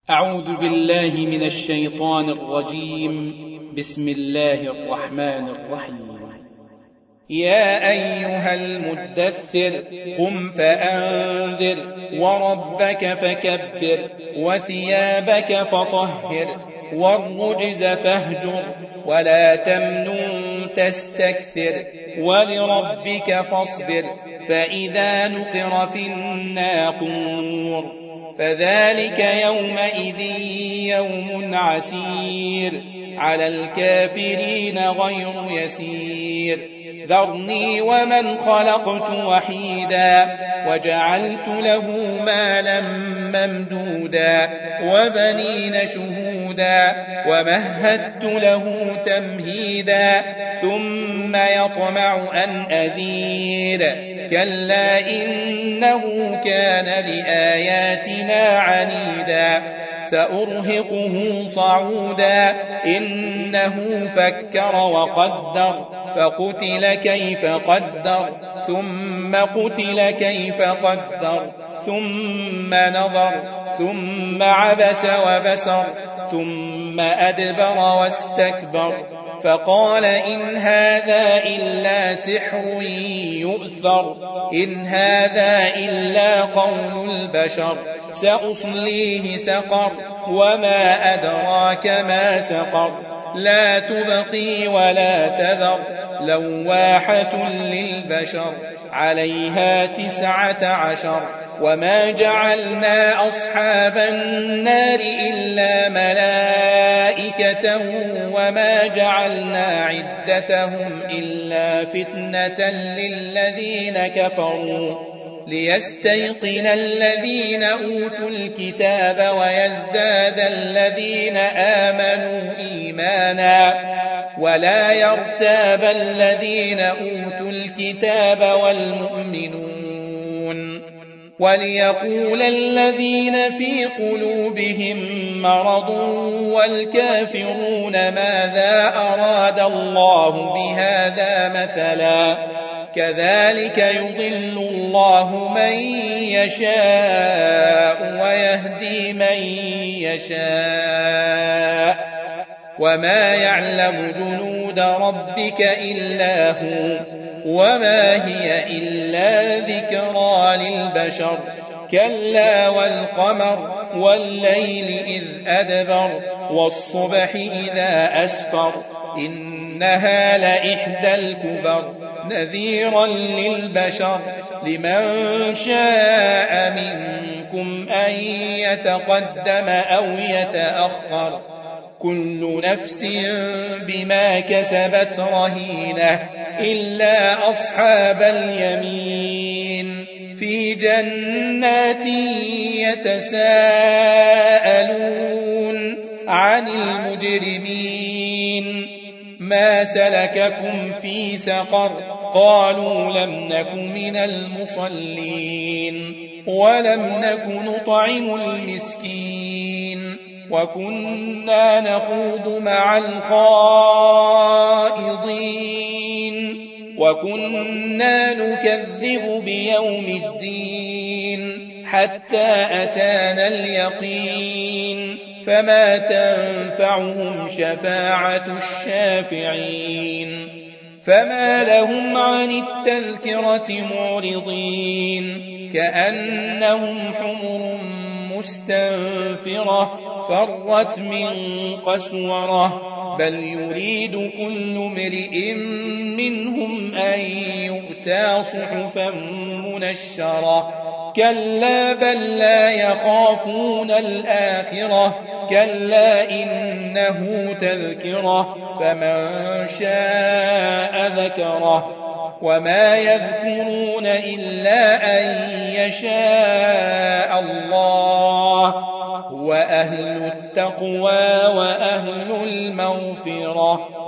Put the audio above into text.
أعوذ بالله من الشيطان الرجيم. بسم الله الرحمن الرحيم. يا أيها المدثر قم فأنذر وربك فكبر وثيابك فطهر والرجز فاهجر ولا تمنن تستكثر ولربك فاصبر فإذا نقر في الناقور فذلك يومئذ يوم عسير على الكافرين غير يسير ذرني ومن خلقت وحيدا وجعلت له مالا ممدودا وبنين شهودا ومهدت له تمهيدا ثم يطمع أن أزيد كلا إنه كان لآياتنا عنيدا سأرهقه صعودا إنه فكر وقدر فقتل كيف قدر ثم قتل كيف قدر ثم نظر ثم عبس وبسر ثم أدبر واستكبر فقال إن هذا إلا سحر يؤثر إن هذا إلا قول البشر سأصليه سقر وما أدراك ما سقر لا تبقي ولا تذر لواحة للبشر عليها 19 وما جعلنا أصحاب النار إلا ملائكة وما جعلنا عدتهم إلا فتنة للذين كفروا ليستيقن الذين أوتوا الكتاب ويزداد الذين آمنوا إيمانا ولا يرتاب الذين أوتوا الكتاب والمؤمنون وليقول الذين في قلوبهم مرض والكافرون ماذا أراد الله بهذا مثلا كذلك يضل الله من يشاء ويهدي من يشاء وما يعلم جنود ربك إلا هو وما هي إلا ذكرى للبشر كلا والقمر والليل إذ أدبر والصبح إذا أسفر إنها لإحدى الكبر نذيرا للبشر لمن شاء منكم أن يتقدم أو يتأخر كل نفس بما كسبت رهينة إلا أصحاب اليمين في جنات يتساءلون عن المجرمين ما سلككم في سقر قالوا لم نك من المصلين ولم نك نطعم المسكين وكنا نخوض مع الخائضين وكنا نكذب بيوم الدين حتى أتانا اليقين فما تنفعهم شفاعة الشافعين فما لهم عن التذكرة معرضين كأنهم حمر مستنفرة فرت من قسورة بل يريد كل امرئ منهم أن يؤتى صحفا منشرة كلا بل لا يخافون الآخرة كلا إنه تذكرة فمن شاء ذكره وما يذكرون إلا أن يشاء الله هو أهل التقوى وأهل المغفرة